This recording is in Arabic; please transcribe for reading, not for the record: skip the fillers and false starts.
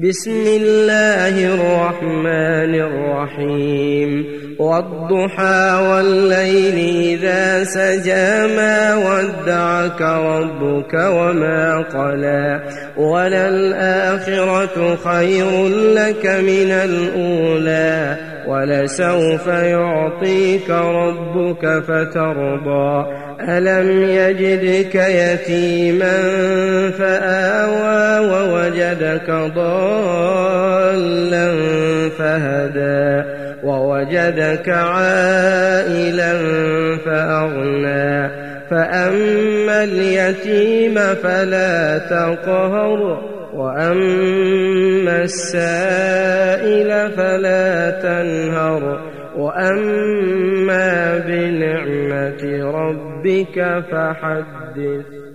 بسم الله الرحمن الرحيم والضحى والليل إذا سجى ما ودعك ربك وما قلى وللآخرة خير لك من الأولى ولسوف يعطيك ربك فترضى ألم يجدك يتيما فآوى ووجدك ضالا فهدى ووجدك عائلا فأغنى فأما اليتيم فلا تقهر وأما السائل فلا تنهر وأما بنعمة ربك فحدث.